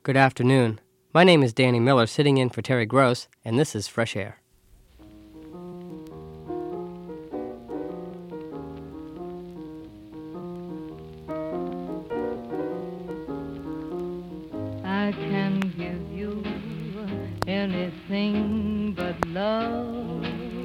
Good afternoon. My name is Danny Miller, sitting in for Terry Gross, and this is Fresh Air. I can give you anything but love,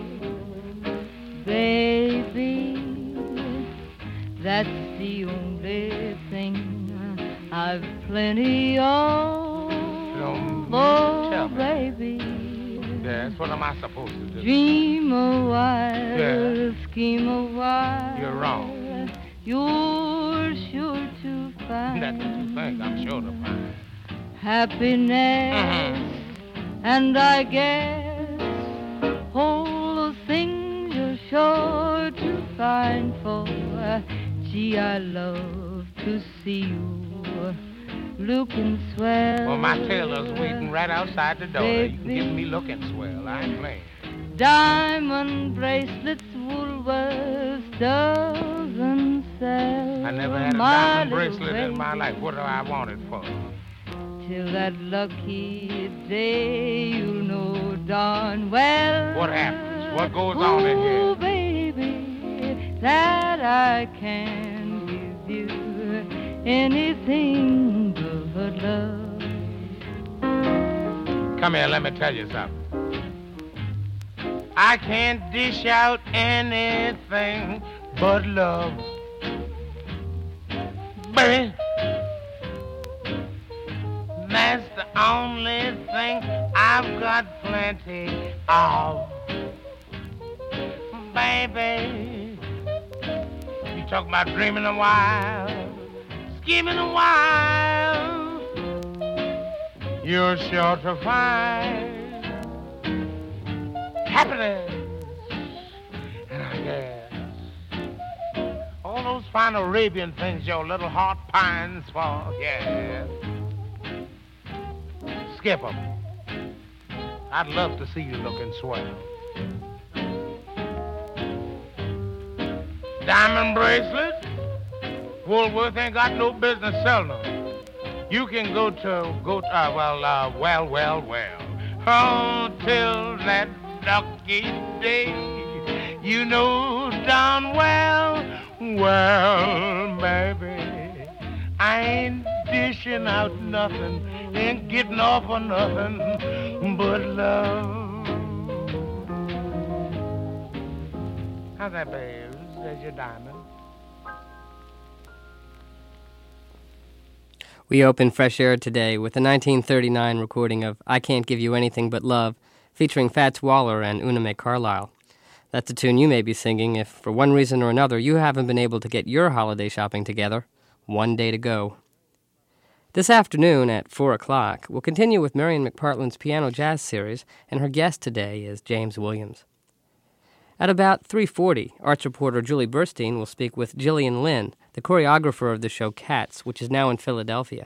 baby. That's the only thing I've plenty of. Oh, baby. Yes, what am I supposed to do? Dream a while, Yeah. scheme a while. You're wrong. You're sure to find. That's what you think. I'm sure to find. Happiness, and I guess all the things you're sure to find. For gee, I love to see you looking swell. Well, my tailor's waiting right outside the door. You can give me looking swell. I ain't playing. Diamond bracelets Woolworths doesn't sell. I never had a diamond bracelet in my life. What do I want it for? Till that lucky day, you know darn well. What happens? What goes on in here? Oh, baby, that I can give you anything but love. Come here, let me tell you something. I can't dish out anything but love. Baby, that's the only thing I've got plenty of. Baby, you talk about dreaming a while, scheming a while, you're sure to find happiness, and I guess all those fine Arabian things your little heart pines for, yeah. Skip 'em. I'd love to see you looking swell. Diamond bracelet, Woolworth ain't got no business selling them. You can go to, well. Until that lucky day, you know darn well, baby, I ain't dishing out nothing, ain't getting off on nothing but love. How's that, babe? There's your diamond. We open Fresh Air today with a 1939 recording of I Can't Give You Anything But Love, featuring Fats Waller and Una Mae Carlisle. That's a tune you may be singing if, for one reason or another, you haven't been able to get your holiday shopping together. One day to go. This afternoon at 4 o'clock, we'll continue with Marian McPartland's Piano Jazz Series, and her guest today is James Williams. At about 3:40, arts reporter Julie Burstein will speak with Gillian Lynn, the choreographer of the show Cats, which is now in Philadelphia.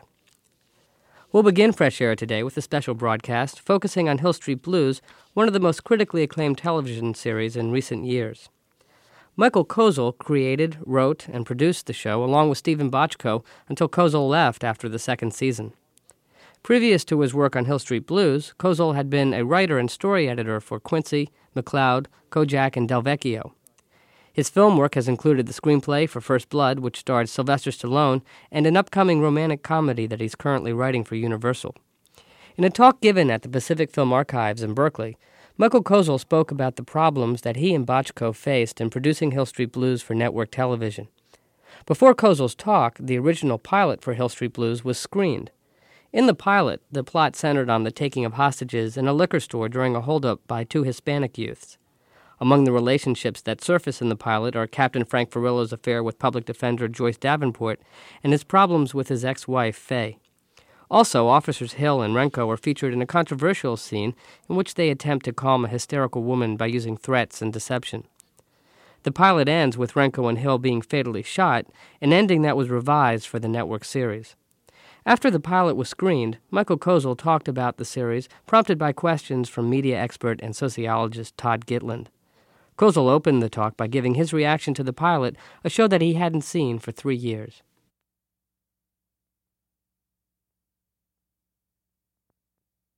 We'll begin Fresh Air today with a special broadcast focusing on Hill Street Blues, one of the most critically acclaimed television series in recent years. Michael Kozel created, wrote, and produced the show along with Stephen Bochco until Kozel left after the second season. Previous to his work on Hill Street Blues, Kozel had been a writer and story editor for Quincy, McCloud, Kojak, and Del Vecchio. His film work has included the screenplay for First Blood, which stars Sylvester Stallone, and an upcoming romantic comedy that he's currently writing for Universal. In a talk given at the Pacific Film Archives in Berkeley, Michael Kozel spoke about the problems that he and Bochco faced in producing Hill Street Blues for network television. Before Kozel's talk, the original pilot for Hill Street Blues was screened. In the pilot, the plot centered on the taking of hostages in a liquor store during a holdup by two Hispanic youths. Among the relationships that surface in the pilot are Captain Frank Furillo's affair with public defender Joyce Davenport and his problems with his ex-wife, Faye. Also, Officers Hill and Renko are featured in a controversial scene in which they attempt to calm a hysterical woman by using threats and deception. The pilot ends with Renko and Hill being fatally shot, an ending that was revised for the network series. After the pilot was screened, Michael Kozel talked about the series, prompted by questions from media expert and sociologist Todd Gitland. Kozel opened the talk by giving his reaction to the pilot, a show that he hadn't seen for 3 years.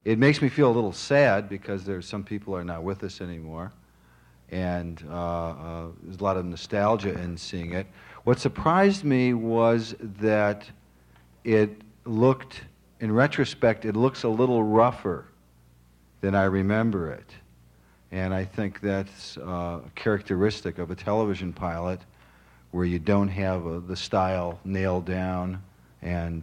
it makes me feel a little sad because there's some people are not with us anymore, and there's a lot of nostalgia in seeing it. What surprised me was that it looked, in retrospect, it looks a little rougher than I remember it. And I think that's characteristic of a television pilot, where you don't have the style nailed down and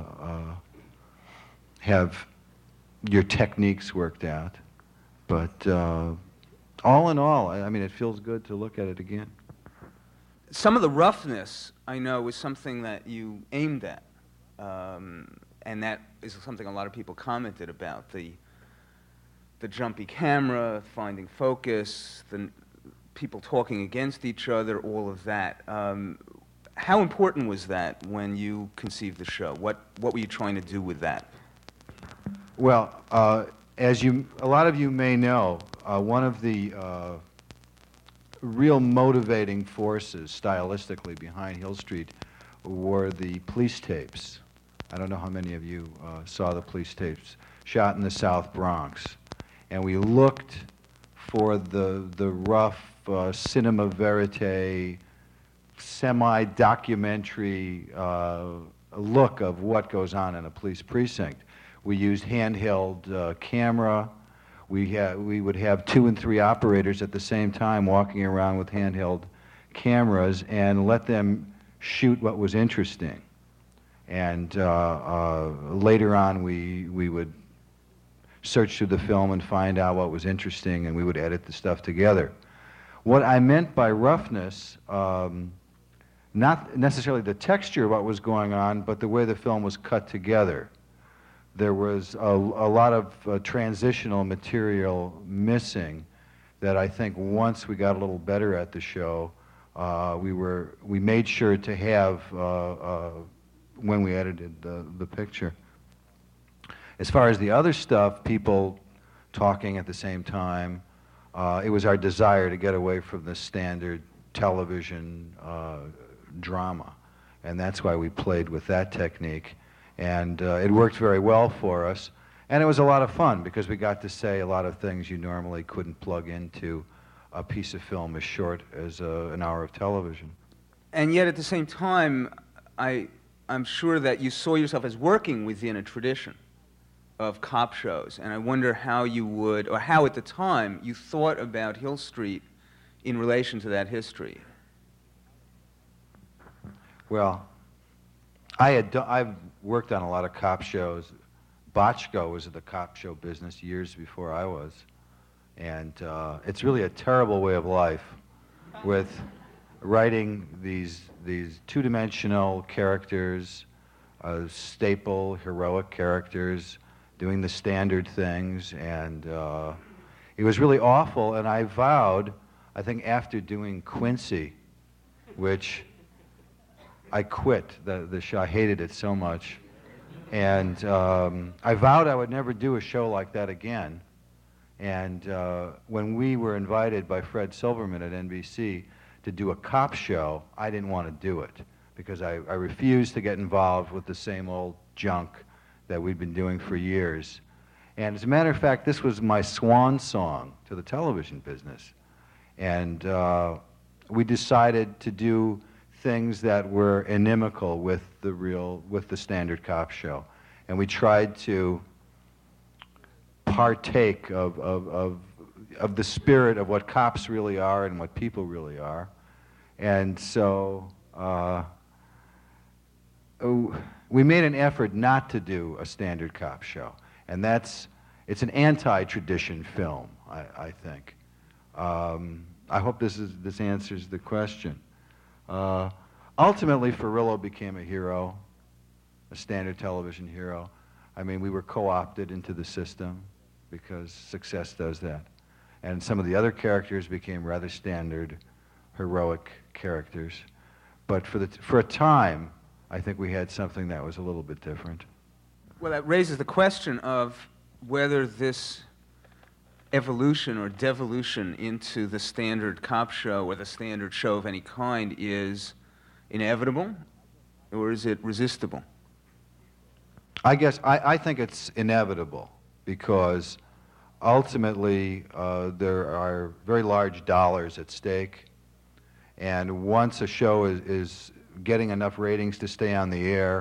have your techniques worked out. But all in all, I mean, it feels good to look at it again. Some of the roughness, I know, was something that you aimed at. And that is something a lot of people commented about, the jumpy camera, finding focus, the people talking against each other, all of that. How important was that when you conceived the show? What were you trying to do with that? Well, as a lot of you may know, one of the real motivating forces stylistically behind Hill Street were the police tapes. I don't know how many of you saw the police tapes shot in the South Bronx. And we looked for the rough cinema verite, semi-documentary look of what goes on in a police precinct. We used handheld camera. We would have 2 and 3 operators at the same time walking around with handheld cameras and let them shoot what was interesting. And later on, we would search through the film and find out what was interesting, and we would edit the stuff together. What I meant by roughness, not necessarily the texture of what was going on, but the way the film was cut together. There was a lot of transitional material missing that I think once we got a little better at the show, we made sure to have when we edited the picture. As far as the other stuff, people talking at the same time, it was our desire to get away from the standard television drama, and that's why we played with that technique. And it worked very well for us, and it was a lot of fun because we got to say a lot of things you normally couldn't plug into a piece of film as short as an hour of television. And yet at the same time, I'm sure that you saw yourself as working within a tradition of cop shows, and I wonder how you would, or how at the time you thought about Hill Street in relation to that history. Well, I've worked on a lot of cop shows. Botchko was in the cop show business years before I was, and it's really a terrible way of life with writing these two-dimensional characters, staple heroic characters, doing the standard things, and it was really awful. And I vowed, I think after doing Quincy, which I quit the show. I hated it so much. And I vowed I would never do a show like that again. And when we were invited by Fred Silverman at NBC to do a cop show, I didn't want to do it because I refused to get involved with the same old junk that we'd been doing for years. And as a matter of fact, this was my swan song to the television business. And we decided to do things that were inimical with the standard cop show, and we tried to partake of the spirit of what cops really are and what people really are, and so we made an effort not to do a standard cop show, and it's an anti-tradition film, I think. I hope this answers the question. Ultimately, Ferrillo became a hero, a standard television hero. I mean, we were co-opted into the system because success does that. And some of the other characters became rather standard, heroic characters. But for a time, I think we had something that was a little bit different. Well, that raises the question of whether this evolution or devolution into the standard cop show or the standard show of any kind is inevitable, or is it resistible? I guess I think it's inevitable. because ultimately there are very large dollars at stake, and once a show is getting enough ratings to stay on the air,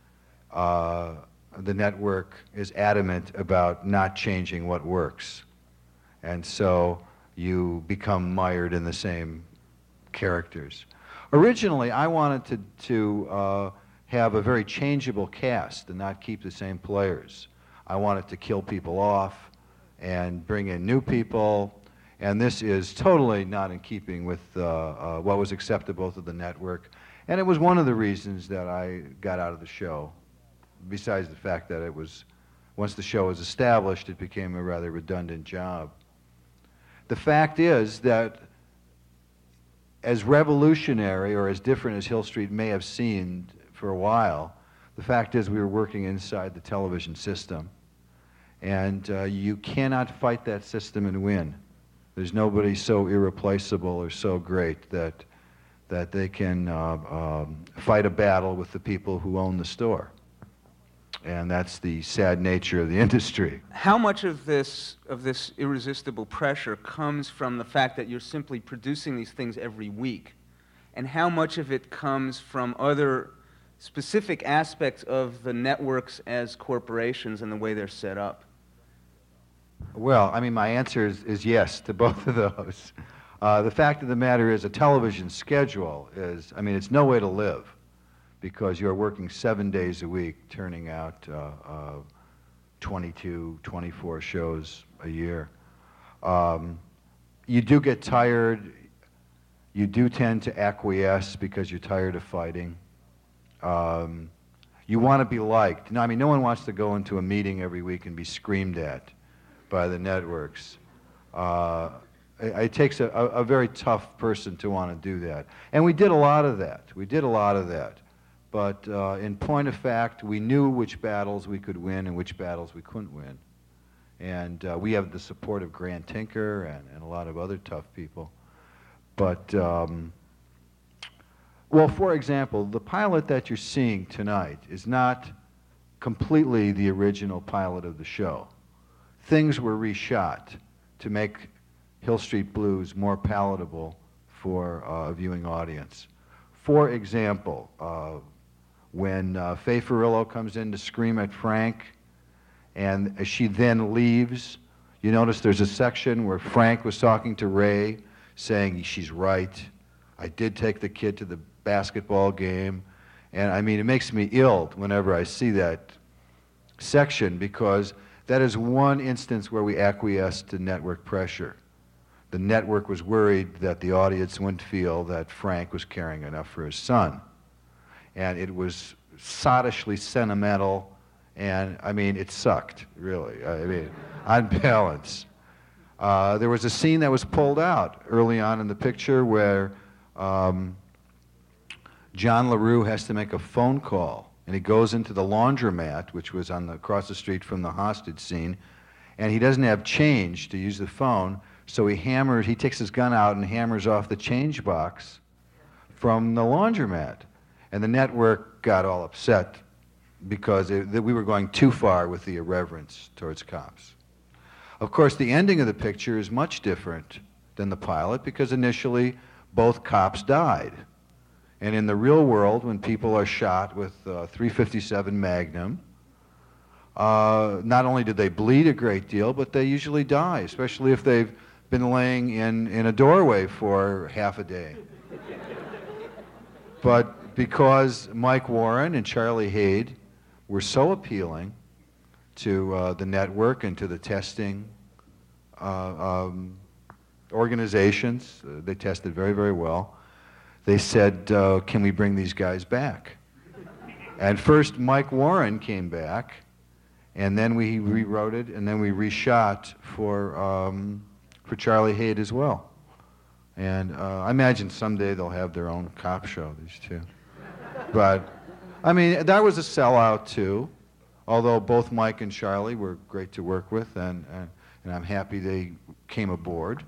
the network is adamant about not changing what works. And so you become mired in the same characters. Originally, I wanted to have a very changeable cast and not keep the same players. I wanted to kill people off and bring in new people, and this is totally not in keeping with what was acceptable to the network. And it was one of the reasons that I got out of the show, besides the fact that it was, once the show was established, it became a rather redundant job. The fact is that as revolutionary or as different as Hill Street may have seemed for a while, the fact is we were working inside the television system. And you cannot fight that system and win. There's nobody so irreplaceable or so great that they can fight a battle with the people who own the store. And that's the sad nature of the industry. How much of this irresistible pressure comes from the fact that you're simply producing these things every week? And how much of it comes from other specific aspects of the networks as corporations and the way they're set up? Well, I mean, my answer is yes to both of those. The fact of the matter is a television schedule is, I mean, it's no way to live, because you're working 7 days a week, turning out 22, 24 shows a year. You do get tired. You do tend to acquiesce because you're tired of fighting. You want to be liked. No, I mean, no one wants to go into a meeting every week and be screamed at by the networks. It takes a very tough person to want to do that. And we did a lot of that. But in point of fact, we knew which battles we could win and which battles we couldn't win. And we have the support of Grant Tinker and a lot of other tough people. But, well, for example, the pilot that you're seeing tonight is not completely the original pilot of the show. Things were reshot to make Hill Street Blues more palatable for a viewing audience. For example, when Faye Ferrillo comes in to scream at Frank, and as she then leaves, you notice there's a section where Frank was talking to Ray, saying, she's right, I did take the kid to the basketball game. And I mean, it makes me ill whenever I see that section, because that is one instance where we acquiesced to network pressure. The network was worried that the audience wouldn't feel that Frank was caring enough for his son. And it was sottishly sentimental, and I mean, it sucked, really. I mean, on balance. There was a scene that was pulled out early on in the picture where John LaRue has to make a phone call, and he goes into the laundromat, which was across the street from the hostage scene, and he doesn't have change to use the phone, so he takes his gun out and hammers off the change box from the laundromat. And the network got all upset because we were going too far with the irreverence towards cops. Of course, the ending of the picture is much different than the pilot, because initially both cops died. And in the real world, when people are shot with .357 Magnum, not only do they bleed a great deal, but they usually die, especially if they've been laying in a doorway for half a day. But because Mike Warren and Charlie Haid were so appealing to the network and to the testing organizations, they tested very, very well, they said, can we bring these guys back? And first Mike Warren came back, and then we rewrote it, and then we reshot for Charlie Haid as well. And I imagine someday they'll have their own cop show, these two. But, I mean, that was a sellout too, although both Mike and Charlie were great to work with, and I'm happy they came aboard.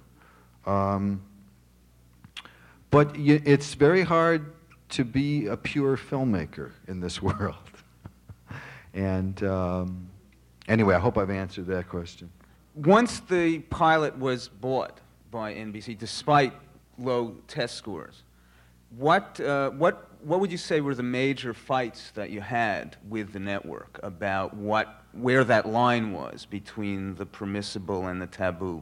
But it's very hard to be a pure filmmaker in this world. And Anyway, I hope I've answered that question. Once the pilot was bought by NBC, despite low test scores, what would you say were the major fights that you had with the network about where that line was between the permissible and the taboo?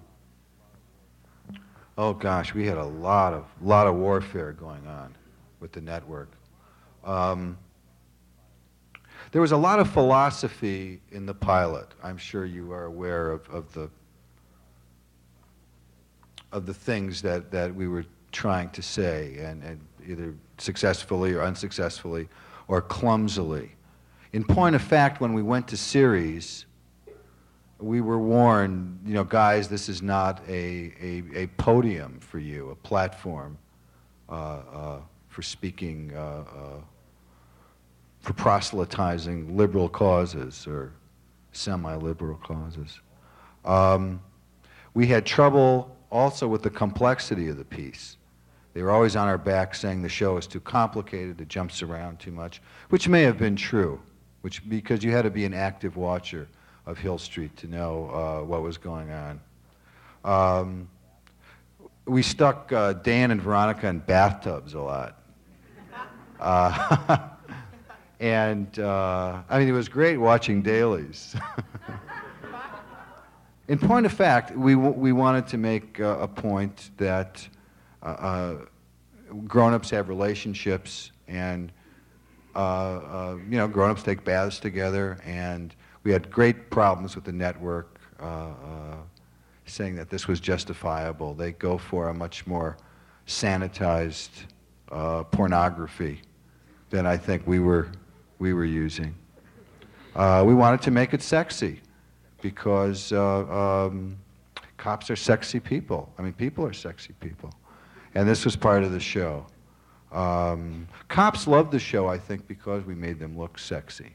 Oh gosh, we had a lot of warfare going on with the network. There was a lot of philosophy in the pilot. I'm sure you are aware of the things that we were trying to say, and either successfully or unsuccessfully or clumsily. In point of fact, when we went to series, we were warned, guys, this is not a podium for you, a platform for speaking, for proselytizing liberal causes or semi-liberal causes. We had trouble also with the complexity of the piece. They were always on our back saying the show is too complicated, it jumps around too much, which may have been true, because you had to be an active watcher of Hill Street to know what was going on. We stuck Dan and Veronica in bathtubs a lot. And it was great watching dailies. In point of fact, we wanted to make a point that grown-ups have relationships, and grown-ups take baths together, and we had great problems with the network saying that this was justifiable. They go for a much more sanitized pornography than I think we were using. We wanted to make it sexy because cops are sexy people. People are sexy people. And this was part of the show. Cops loved the show, I think, because we made them look sexy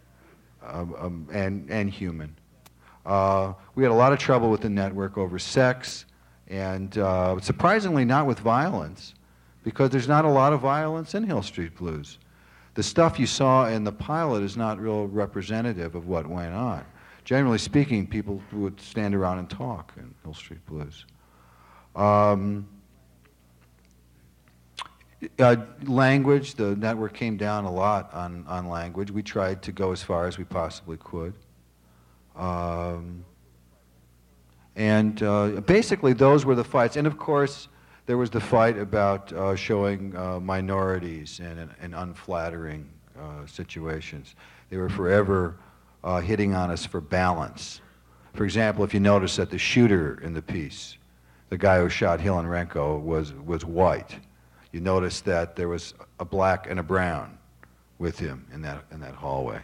and human. We had a lot of trouble with the network over sex, and surprisingly not with violence, because there's not a lot of violence in Hill Street Blues. The stuff you saw in the pilot is not real representative of what went on. Generally speaking, people would stand around and talk in Hill Street Blues. Language, the network came down a lot on language. We tried to go as far as we possibly could. Basically, those were the fights. And of course, there was the fight about showing minorities in unflattering situations. They were forever hitting on us for balance. For example, if you notice that the shooter in the piece, the guy who shot Hilenrenko, was white. You notice that there was a black and a brown with him in that hallway.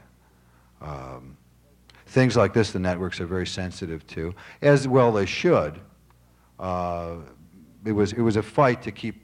Things like this, the networks are very sensitive to, as well they should. It was a fight to keep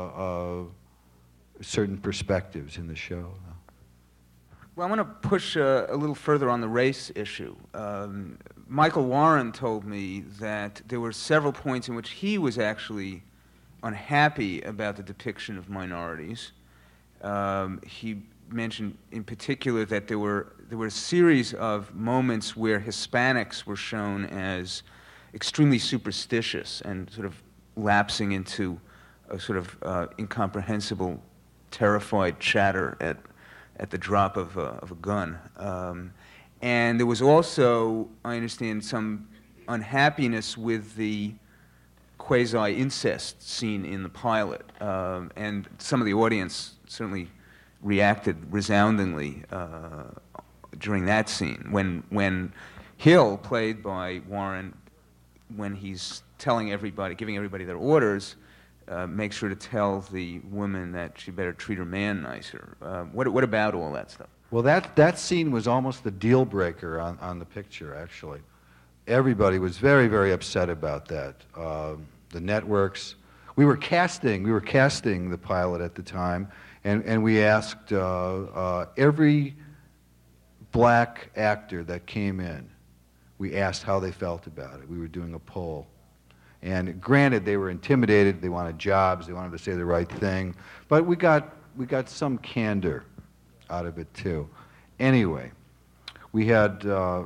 certain perspectives in the show. Well, I want to push a little further on the race issue. Michael Warren told me that there were several points in which he was actually unhappy about the depiction of minorities. He mentioned in particular that there were a series of moments where Hispanics were shown as extremely superstitious and sort of lapsing into a sort of incomprehensible, terrified chatter at the drop of a gun. And there was also, I understand, some unhappiness with the quasi-incest scene in the pilot. And some of the audience certainly reacted resoundingly during that scene. When Hill, played by Warren, when he's telling everybody, giving everybody their orders, make sure to tell the woman that she better treat her man nicer. What about all that stuff? Well, that scene was almost the deal breaker on the picture, actually. Everybody was very, very upset about that. The networks. We were casting the pilot at the time, and we asked every black actor that came in, we asked how they felt about it. We were doing a poll. And granted, they were intimidated, they wanted jobs, they wanted to say the right thing, but we got some candor out of it too. Anyway, We had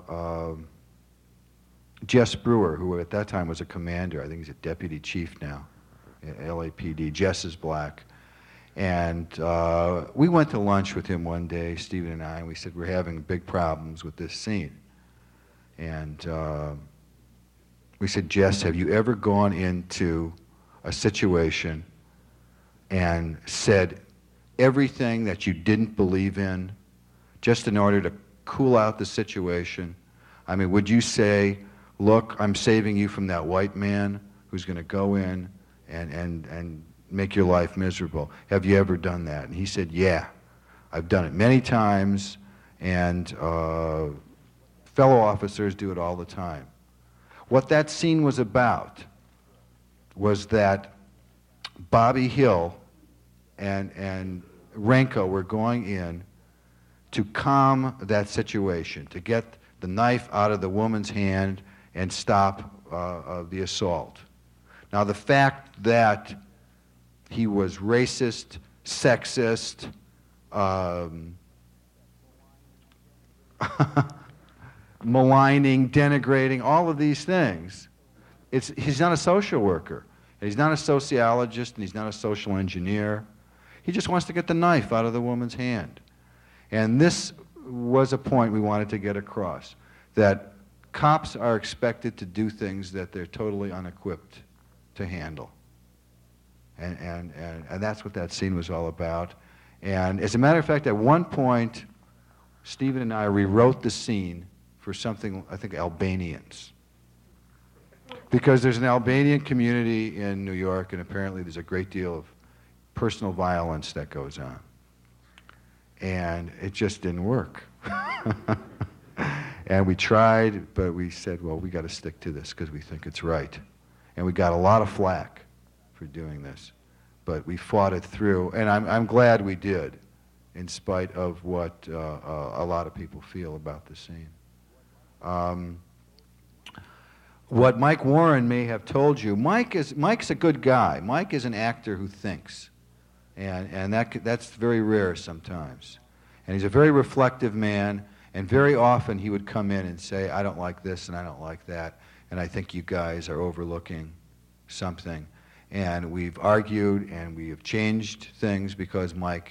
Jess Brewer, who at that time was a commander. I think he's a deputy chief now at LAPD. Jess is black. And we went to lunch with him one day, Stephen and I, and we said, we're having big problems with this scene. And we said, Jess, have you ever gone into a situation and said everything that you didn't believe in just in order to cool out the situation? I mean, would you say, look, I'm saving you from that white man who's going to go in and make your life miserable? Have you ever done that? And he said, yeah, I've done it many times, and fellow officers do it all the time. What that scene was about was that Bobby Hill and Renko were going in to calm that situation, to get the knife out of the woman's hand and stop the assault. Now, the fact that he was racist, sexist, maligning, denigrating, all of these things, he's not a social worker. He's not a sociologist, and he's not a social engineer. He just wants to get the knife out of the woman's hand. And this was a point we wanted to get across, that cops are expected to do things that they're totally unequipped to handle. And that's what that scene was all about. And as a matter of fact, at one point, Stephen and I rewrote the scene for something, I think, Albanians. Because there's an Albanian community in New York, and apparently there's a great deal of personal violence that goes on. And it just didn't work. And we tried, but we said, well, we got to stick to this because we think it's right. And we got a lot of flack for doing this. But we fought it through, and I'm glad we did, in spite of what a lot of people feel about the scene. What Mike Warren may have told you, Mike's a good guy. Mike is an actor who thinks, and that's very rare sometimes. And he's a very reflective man, and very often he would come in and say, I don't like this and I don't like that, and I think you guys are overlooking something. And we've argued and we have changed things because Mike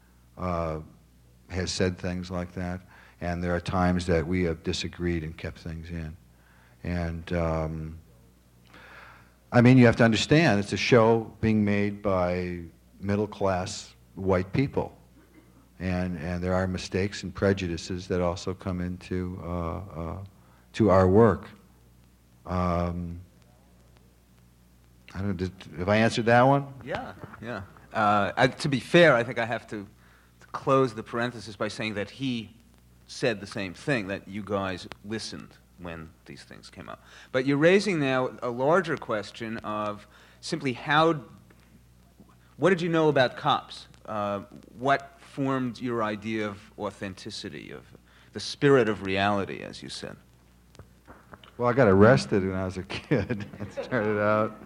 has said things like that, and there are times that we have disagreed and kept things in. And I mean, you have to understand, it's a show being made by middle-class white people. And there are mistakes and prejudices that also come into to our work. I don't know, have I answered that one? Yeah. To be fair, I think I have to close the parenthesis by saying that he said the same thing, that you guys listened when these things came up. But you're raising now a larger question of simply what did you know about cops? What formed your idea of authenticity, of the spirit of reality, as you said? Well, I got arrested when I was a kid. That started out.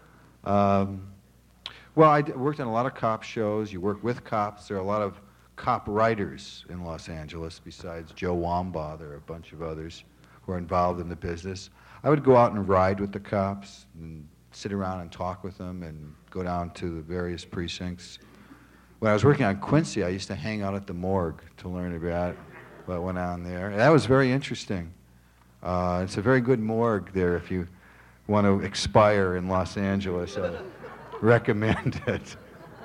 Well, I worked on a lot of cop shows. You work with cops. There are a lot of cop writers in Los Angeles. Besides Joe Wambaugh, there are a bunch of others who are involved in the business. I would go out and ride with the cops and sit around and talk with them and go down to the various precincts. When I was working on Quincy, I used to hang out at the morgue to learn about what went on there. And that was very interesting. It's a very good morgue there if you want to expire in Los Angeles. I recommend it.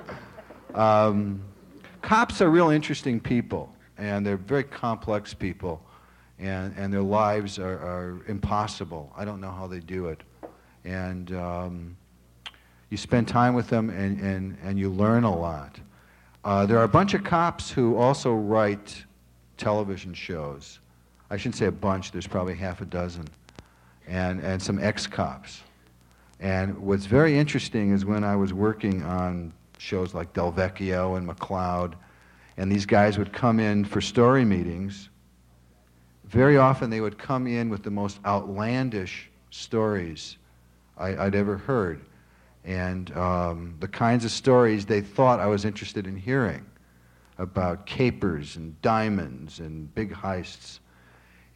Cops are real interesting people, and they're very complex people, and their lives are impossible. I don't know how they do it. And you spend time with them, and you learn a lot. There are a bunch of cops who also write television shows. I shouldn't say a bunch, there's probably half a dozen, and some ex-cops. And what's very interesting is when I was working on shows like Del Vecchio and McCloud, and these guys would come in for story meetings, very often they would come in with the most outlandish stories I'd ever heard. And the kinds of stories they thought I was interested in hearing about capers and diamonds and big heists.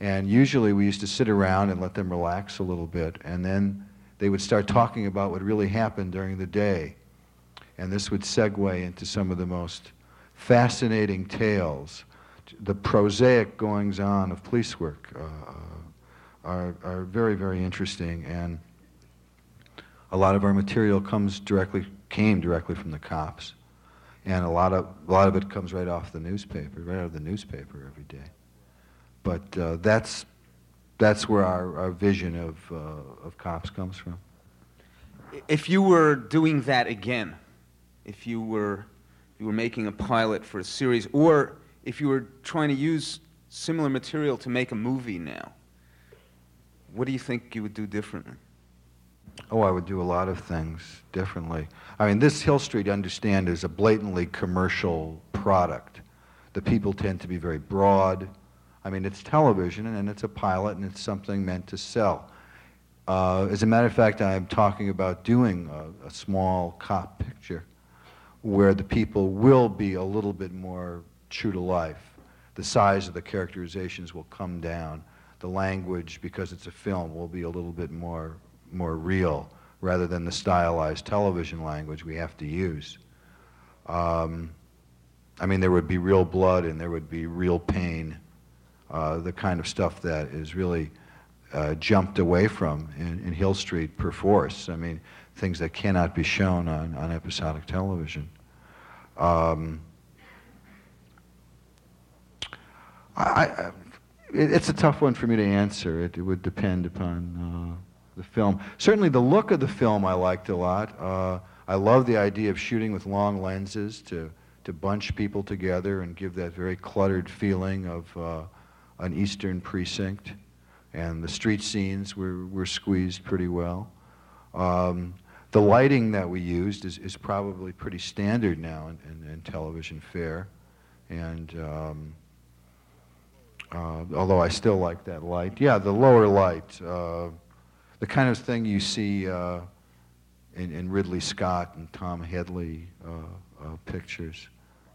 And usually we used to sit around and let them relax a little bit, and then they would start talking about what really happened during the day. And this would segue into some of the most fascinating tales. The prosaic goings-on of police work are very, very interesting, and a lot of our material came directly from the cops, and a lot of it comes right out of the newspaper every day. But that's where our vision of cops comes from. If you were doing that again, if you were making a pilot for a series, or if you were trying to use similar material to make a movie now, what do you think you would do differently? Oh, I would do a lot of things differently. I mean, this Hill Street, understand, is a blatantly commercial product. The people tend to be very broad. I mean, it's television, and it's a pilot, and it's something meant to sell. As a matter of fact, I'm talking about doing a small cop picture where the people will be a little bit more true to life. The size of the characterizations will come down. The language, because it's a film, will be a little bit more real, rather than the stylized television language we have to use. I mean, there would be real blood and there would be real pain, the kind of stuff that is really jumped away from in Hill Street perforce. I mean, things that cannot be shown on episodic television. It's a tough one for me to answer. It would depend upon the film. Certainly the look of the film I liked a lot. I love the idea of shooting with long lenses to bunch people together and give that very cluttered feeling of an eastern precinct. And the street scenes were squeezed pretty well. The lighting that we used is probably pretty standard now in television fare. And although I still like that light. Yeah, the lower light, the kind of thing you see in Ridley Scott and Tom Hedley pictures.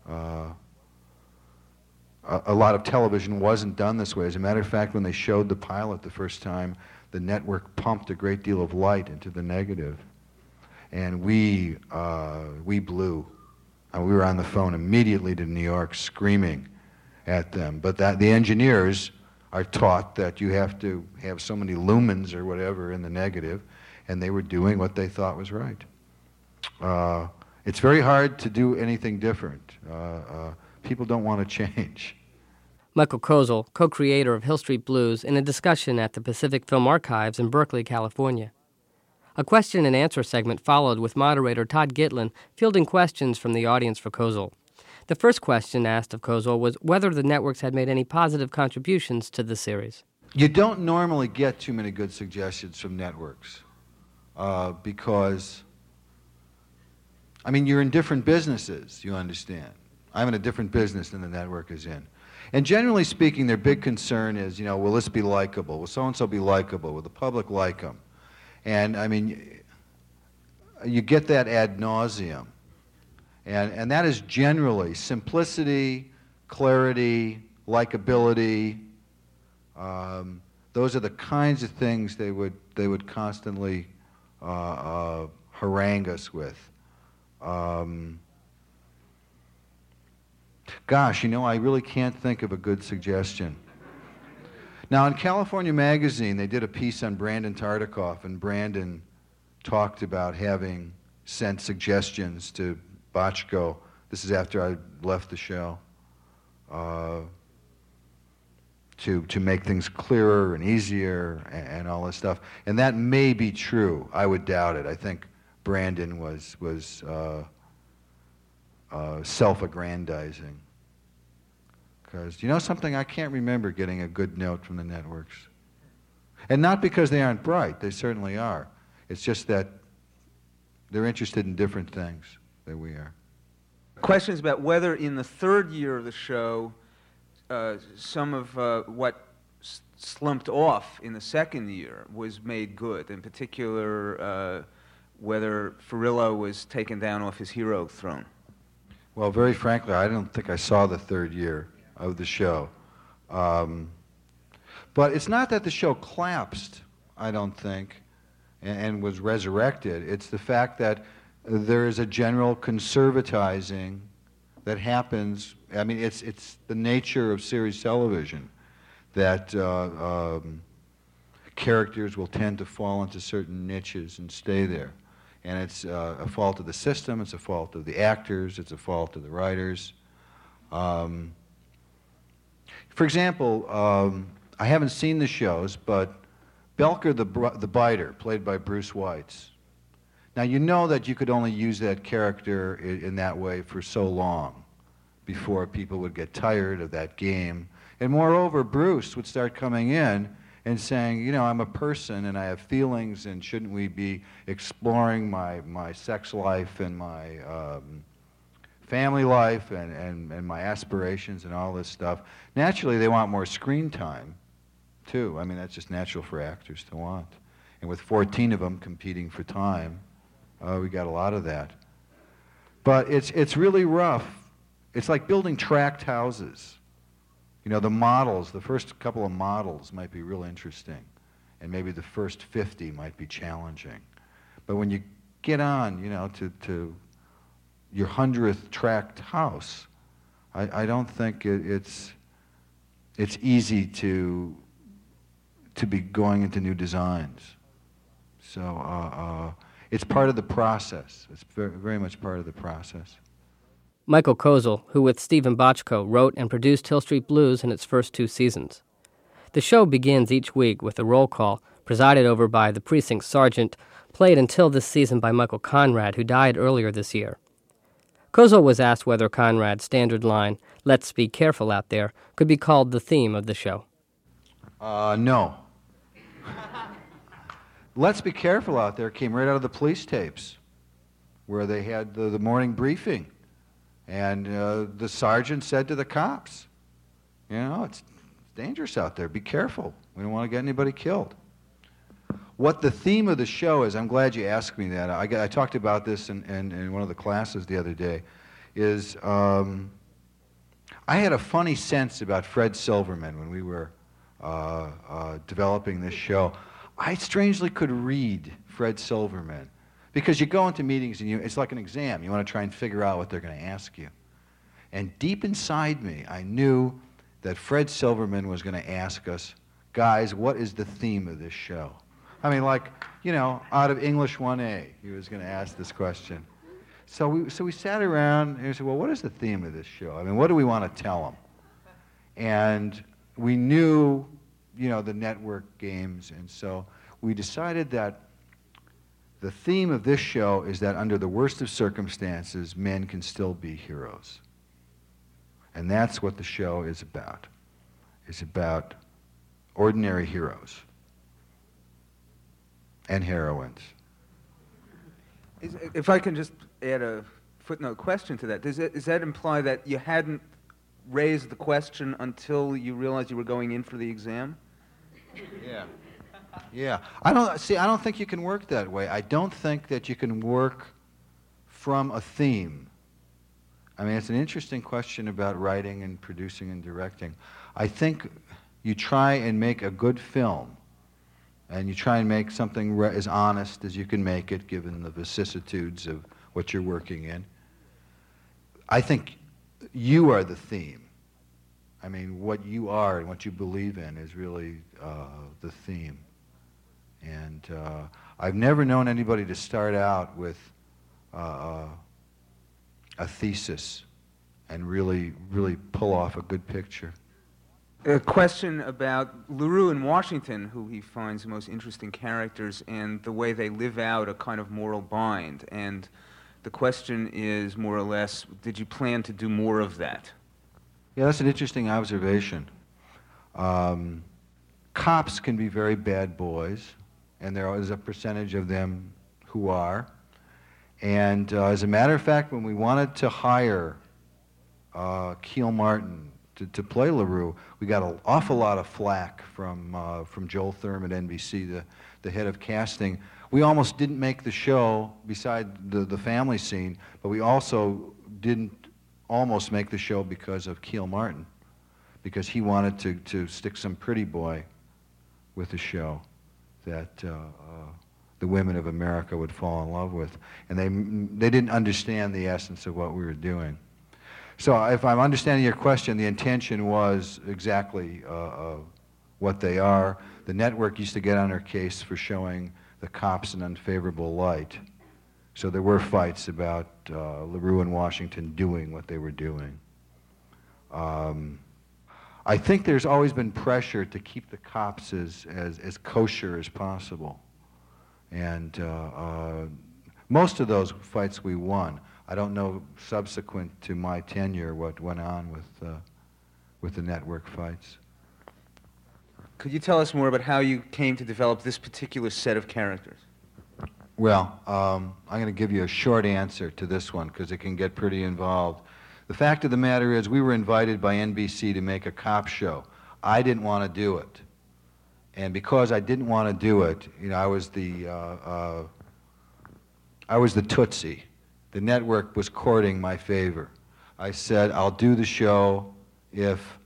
A lot of television wasn't done this way. As a matter of fact, when they showed the pilot the first time, the network pumped a great deal of light into the negative. And we blew. We were on the phone immediately to New York screaming at them. But the engineers are taught that you have to have so many lumens or whatever in the negative, and they were doing what they thought was right. It's very hard to do anything different. People don't want to change. Michael Kozel, co-creator of Hill Street Blues, in a discussion at the Pacific Film Archives in Berkeley, California. A question and answer segment followed with moderator Todd Gitlin fielding questions from the audience for Kozel. The first question asked of Kozel was whether the networks had made any positive contributions to the series. You don't normally get too many good suggestions from networks because, I mean, you're in different businesses, you understand. I'm in a different business than the network is in. And generally speaking, their big concern is, will this be likable? Will so-and-so be likable? Will the public like them? And, I mean, you get that ad nauseum. And that is generally simplicity, clarity, likability. Those are the kinds of things they would constantly harangue us with. Gosh, I really can't think of a good suggestion. Now, in California Magazine, they did a piece on Brandon Tartikoff, and Brandon talked about having sent suggestions to Bochco. This is after I left the show, to make things clearer and easier and all this stuff. And that may be true. I would doubt it. I think Brandon was self-aggrandizing. Because, something, I can't remember getting a good note from the networks. And not because they aren't bright. They certainly are. It's just that they're interested in different things than we are. Questions about whether in the third year of the show, some of what slumped off in the second year was made good. In particular, whether Furillo was taken down off his hero throne. Well, very frankly, I don't think I saw the third year of the show. But it's not that the show collapsed, I don't think, and was resurrected. It's the fact that there is a general conservatizing that happens. I mean, it's the nature of series television that characters will tend to fall into certain niches and stay there. And it's a fault of the system, it's a fault of the actors, it's a fault of the writers. For example, I haven't seen the shows, but Belker the Biter, played by Bruce Weitz. Now, you know that you could only use that character in that way for so long before people would get tired of that game. And moreover, Bruce would start coming in and saying, you know, I'm a person and I have feelings, and shouldn't we be exploring my sex life and my family life and my aspirations and all this stuff. Naturally, they want more screen time, too. I mean, that's just natural for actors to want. And with 14 of them competing for time, we got a lot of that. But it's really rough. It's like building tract houses. You know, the models, the first couple of models might be real interesting, and maybe the first 50 might be challenging. But when you get on, you know, to your 100th tract house, I don't think it's easy to be going into new designs. So it's part of the process. It's very, very much part of the process. Michael Kozel, who with Stephen Bochco wrote and produced Hill Street Blues in its first 2 seasons. The show begins each week with a roll call presided over by the precinct sergeant, played until this season by Michael Conrad, who died earlier this year. Kozel was asked whether Conrad's standard line, "Let's be careful out there," could be called the theme of the show. No. "Let's be careful out there" came right out of the police tapes, where they had the morning briefing. And the sergeant said to the cops, you know, it's dangerous out there. Be careful. We don't want to get anybody killed. What the theme of the show is, I'm glad you asked me that. I talked about this in one of the classes the other day, is I had a funny sense about Fred Silverman when we were developing this show. I strangely could read Fred Silverman. Because you go into meetings and it's like an exam. You want to try and figure out what they're going to ask you. And deep inside me, I knew that Fred Silverman was going to ask us, guys, what is the theme of this show? I mean, like, you know, out of English 1A, he was going to ask this question. So we sat around and we said, well, what is the theme of this show? I mean, what do we want to tell them? And we knew, you know, the network games. And so we decided that the theme of this show is that under the worst of circumstances, men can still be heroes. And that's what the show is about. It's about ordinary heroes and heroines. If I can just add a footnote question to that, does that imply that you hadn't raised the question until you realized you were going in for the exam? Yeah. Yeah, I don't think you can work that way. I don't think that you can work from a theme. I mean, it's an interesting question about writing and producing and directing. I think you try and make a good film, and you try and make something as honest as you can make it, given the vicissitudes of what you're working in. I think you are the theme. I mean, what you are and what you believe in is really the theme. And I've never known anybody to start out with a thesis and really pull off a good picture. A question about LaRue in Washington, who he finds the most interesting characters, and the way they live out a kind of moral bind. And the question is, more or less, did you plan to do more of that? Yeah, that's an interesting observation. Cops can be very bad boys, and there is a percentage of them who are. And as a matter of fact, when we wanted to hire Keel Martin to play LaRue, we got an awful lot of flack from Joel Thurm at NBC, the head of casting. We almost didn't make the show, beside the family scene, but we also didn't almost make the show because of Keel Martin, because he wanted to stick some pretty boy with the show that the women of America would fall in love with. And they didn't understand the essence of what we were doing. So if I'm understanding your question, the intention was exactly what they are. The network used to get on our case for showing the cops in unfavorable light. So there were fights about LaRue and Washington doing what they were doing. I think there's always been pressure to keep the cops as kosher as possible. And most of those fights we won. I don't know subsequent to my tenure what went on with the network fights. Could you tell us more about how you came to develop this particular set of characters? Well, I'm going to give you a short answer to this one because it can get pretty involved. The fact of the matter is we were invited by NBC to make a cop show. I didn't want to do it. And because I didn't want to do it, you know, I was the Tootsie. The network was courting my favor. I said, I'll do the show if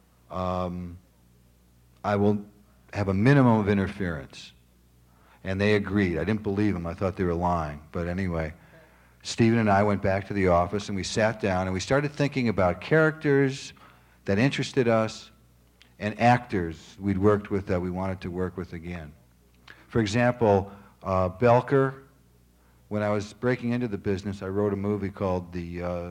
I will have a minimum of interference. And they agreed. I didn't believe them. I thought they were lying. But anyway, Stephen and I went back to the office and we sat down and we started thinking about characters that interested us and actors we'd worked with that we wanted to work with again. For example, Belker, when I was breaking into the business, I wrote a movie called The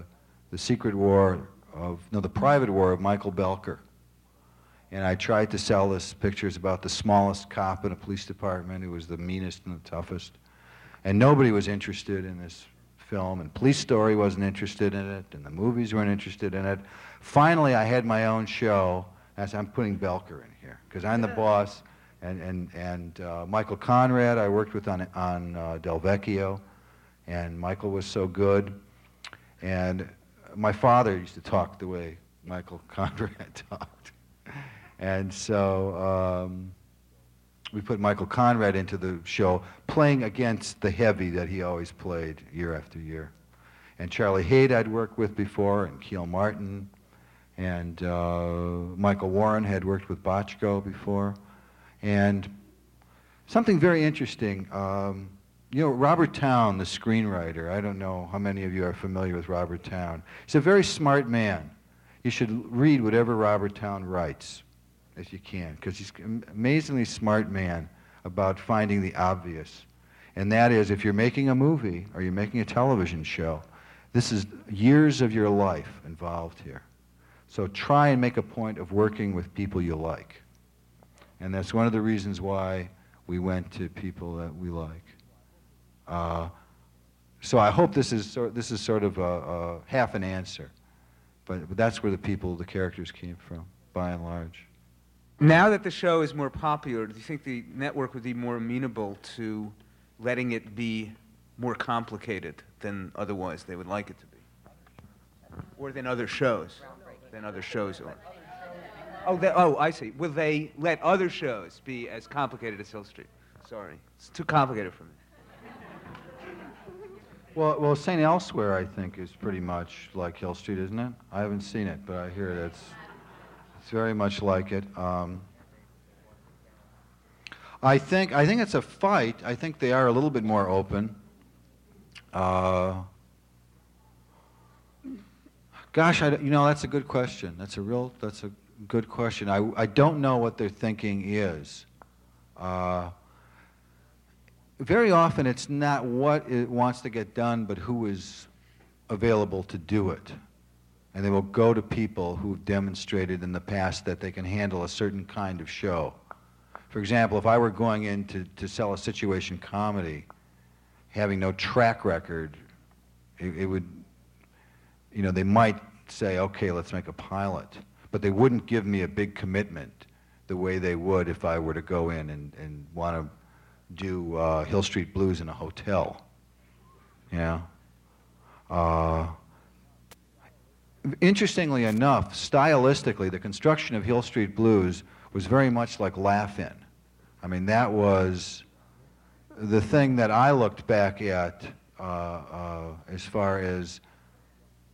Private War of Michael Belker. And I tried to sell us pictures about the smallest cop in a police department who was the meanest and the toughest. And nobody was interested in this film, and Police Story wasn't interested in it, and the movies weren't interested in it. Finally, I had my own show. I'm putting Belker in here, because I'm the boss. And Michael Conrad I worked with on Del Vecchio, and Michael was so good. And my father used to talk the way Michael Conrad talked. And so we put Michael Conrad into the show, playing against the heavy that he always played year after year. And Charlie Haid I'd worked with before, and Keel Martin, and Michael Warren had worked with Bochco before. And something very interesting, you know, Robert Towne, the screenwriter, I don't know how many of you are familiar with Robert Towne. He's a very smart man. You should read whatever Robert Towne writes, if you can, because he's an amazingly smart man about finding the obvious. And that is, if you're making a movie or you're making a television show, this is years of your life involved here. So try and make a point of working with people you like. And that's one of the reasons why we went to people that we like. So I hope this is sort of a half an answer, but that's where the characters came from, by and large. Now that the show is more popular, do you think the network would be more amenable to letting it be more complicated than otherwise they would like it to be? Or than other shows? Oh, I see. Will they let other shows be as complicated as Hill Street? Sorry, it's too complicated for me. Well, St. Elsewhere, I think, is pretty much like Hill Street, isn't it? I haven't seen it, but I hear it's very much like it. I think it's a fight. I think they are a little bit more open. Gosh, that's a good question. That's a good question. I don't know what their thinking is. Very often it's not what it wants to get done, but who is available to do it. And they will go to people who've demonstrated in the past that they can handle a certain kind of show. For example, if I were going in to sell a situation comedy, having no track record, it would, they might say, okay, let's make a pilot. But they wouldn't give me a big commitment the way they would if I were to go in and want to do Hill Street Blues in a hotel. Yeah. Interestingly enough, stylistically, the construction of Hill Street Blues was very much like Laugh-In. I mean, that was the thing that I looked back at as far as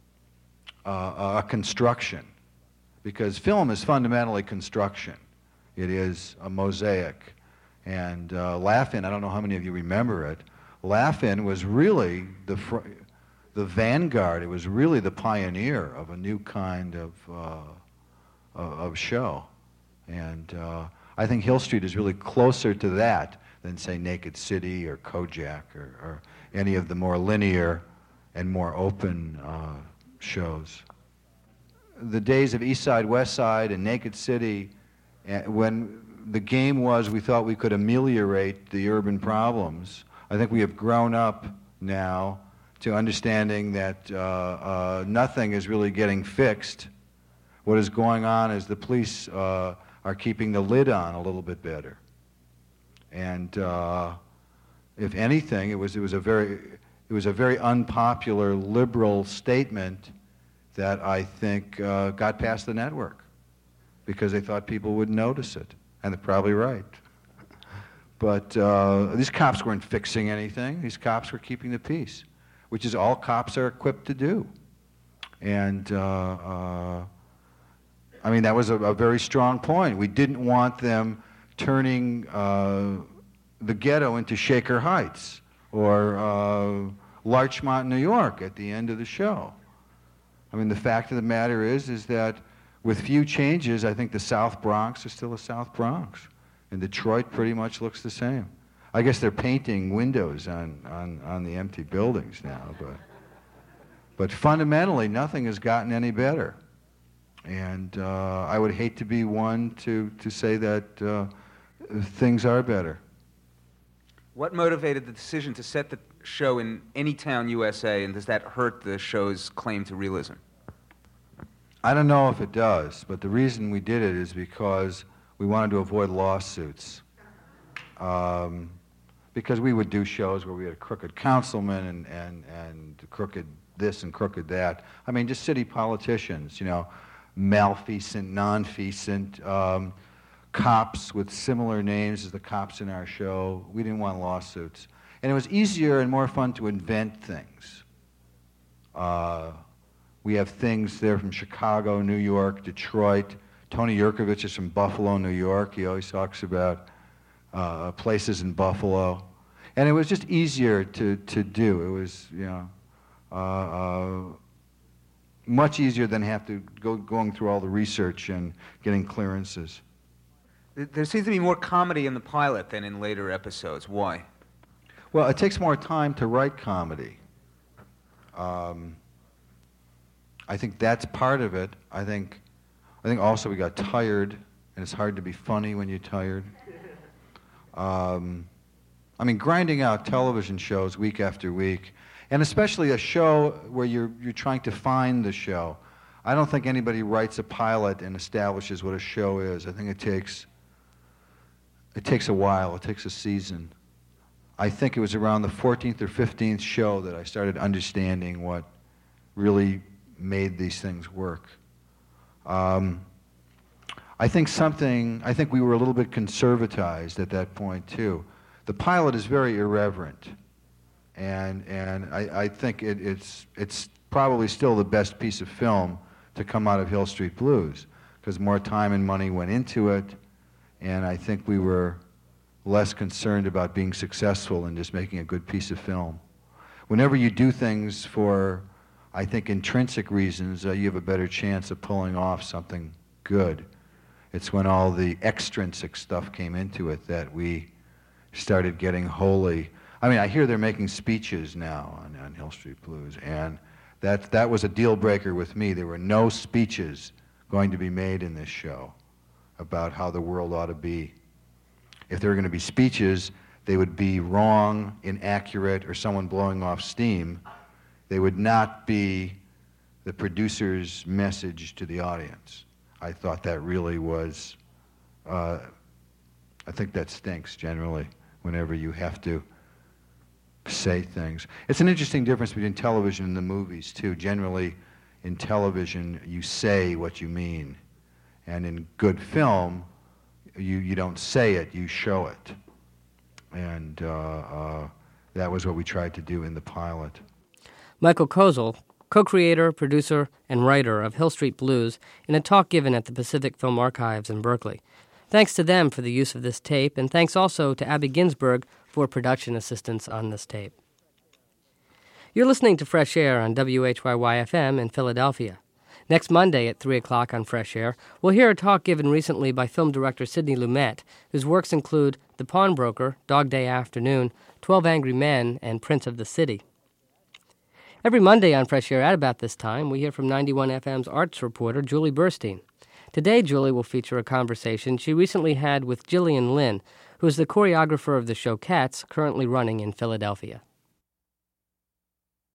a construction, because film is fundamentally construction. It is a mosaic. And Laugh-In, I don't know how many of you remember it, Laugh-In was really the vanguard. It was really the pioneer of a new kind of show. And I think Hill Street is really closer to that than, say, Naked City or Kojak or any of the more linear and more open shows. The days of East Side, West Side, and Naked City, when the game was we thought we could ameliorate the urban problems, I think we have grown up now to understanding that nothing is really getting fixed. What is going on is the police are keeping the lid on a little bit better. And if anything, it was a very unpopular liberal statement that I think got past the network because they thought people wouldn't notice it, and they're probably right. But these cops weren't fixing anything. These cops were keeping the peace, which is all cops are equipped to do. And I mean, that was a very strong point. We didn't want them turning the ghetto into Shaker Heights or Larchmont, New York at the end of the show. I mean, the fact of the matter is that with few changes, I think the South Bronx is still a South Bronx. And Detroit pretty much looks the same. I guess they're painting windows on the empty buildings now, but fundamentally, nothing has gotten any better. And I would hate to be one to say that things are better. What motivated the decision to set the show in any town USA, and does that hurt the show's claim to realism? I don't know if it does, but the reason we did it is because we wanted to avoid lawsuits. Because we would do shows where we had a crooked councilman and crooked this and crooked that. I mean, just city politicians, you know, malfeasant, non-feasant, cops with similar names as the cops in our show. We didn't want lawsuits. And it was easier and more fun to invent things. We have things there from Chicago, New York, Detroit. Tony Yurkovich is from Buffalo, New York. He always talks about places in Buffalo. And it was just easier to do. It was, you know, much easier than have to going through all the research and getting clearances. There seems to be more comedy in the pilot than in later episodes. Why? Well, it takes more time to write comedy. I think that's part of it. I think also we got tired, and it's hard to be funny when you're tired. I mean, grinding out television shows week after week, and especially a show where you're trying to find the show. I don't think anybody writes a pilot and establishes what a show is. I think it takes a while. It takes a season. I think it was around the 14th or 15th show that I started understanding what really made these things work. I think we were a little bit conservatized at that point too. The pilot is very irreverent, and I think it's probably still the best piece of film to come out of Hill Street Blues, because more time and money went into it, and I think we were less concerned about being successful and just making a good piece of film. Whenever you do things for, I think, intrinsic reasons, you have a better chance of pulling off something good. It's when all the extrinsic stuff came into it that we started getting wholly. I mean, I hear they're making speeches now on Hill Street Blues, and that was a deal breaker with me. There were no speeches going to be made in this show about how the world ought to be. If there were going to be speeches, they would be wrong, inaccurate, or someone blowing off steam. They would not be the producer's message to the audience. I thought that really was, I think that stinks generally whenever you have to say things. It's an interesting difference between television and the movies too. Generally in television you say what you mean, and in good film you don't say it, you show it. And that was what we tried to do in the pilot. Michael Kozel, co-creator, producer, and writer of Hill Street Blues, in a talk given at the Pacific Film Archives in Berkeley. Thanks to them for the use of this tape, and thanks also to Abby Ginsberg for production assistance on this tape. You're listening to Fresh Air on WHYY-FM in Philadelphia. Next Monday at 3 o'clock on Fresh Air, we'll hear a talk given recently by film director Sidney Lumet, whose works include The Pawnbroker, Dog Day Afternoon, 12 Angry Men, and Prince of the City. Every Monday on Fresh Air at about this time, we hear from 91 FM's arts reporter Julie Burstein. Today, Julie will feature a conversation she recently had with Gillian Lynn, who is the choreographer of the show Cats, currently running in Philadelphia.